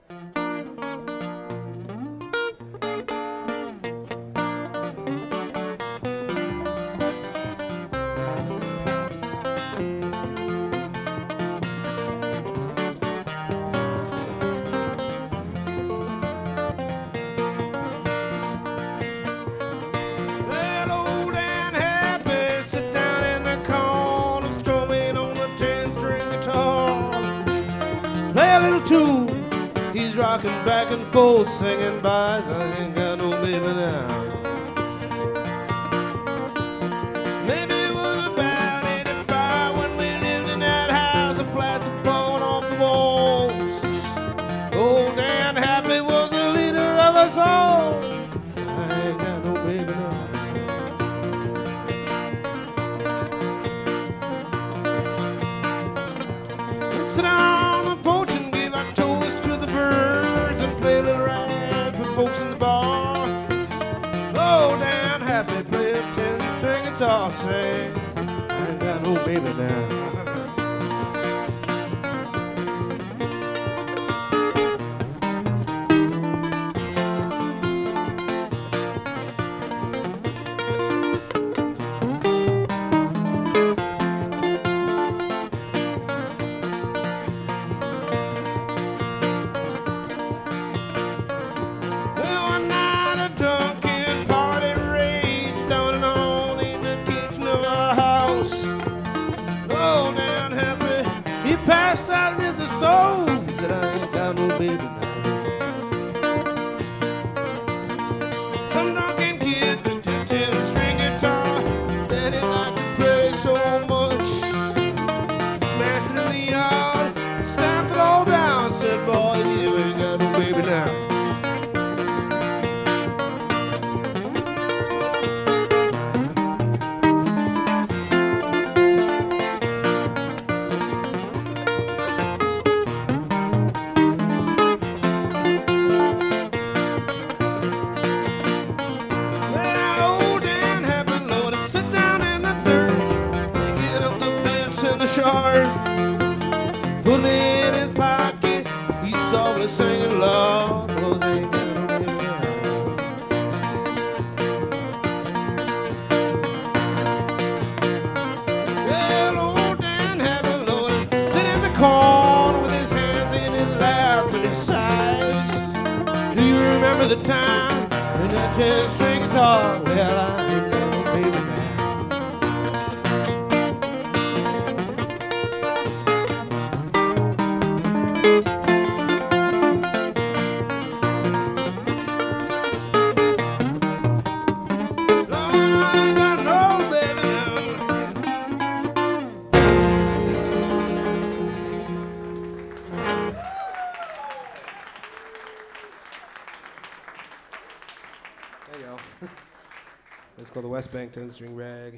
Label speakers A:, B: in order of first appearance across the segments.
A: He's rocking back and forth, singing bars. I ain't got no baby now. Maybe it was about 85 when we lived in that house, a plaster blowing off the walls. Old Dan Happy was the leader of us all. I ain't got no baby now. Let's sit down on the porch and give our toast to the birds and play a little rag for folks in the bar. Oh, Dan Happy play a 10-string guitar, say, I ain't got no baby now. Passed out near the stove. He said, I ain't got no baby now. Some drunken kid took a 10-string guitar that he liked to play so much. Smashed it in the yard, stamped it all down, said, boy, you ain't got no baby now. Put me in his pocket, he's softly singing, Lord, cause I ain't got no baby now. Well, old Dan Happy, Lord, sit in the corner with his hands in his lap and his sighs. Do you remember the time when that 10-string guitar? Well, I ain't got no baby now. There you go. It's called the West Bank 10-string rag.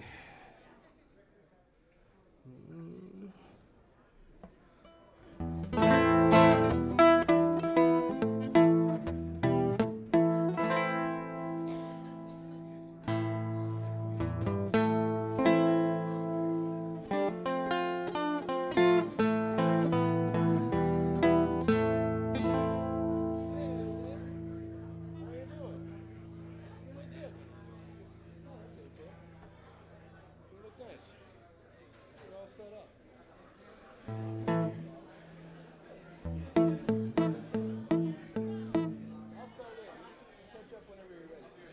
A: Catch up whenever you're ready.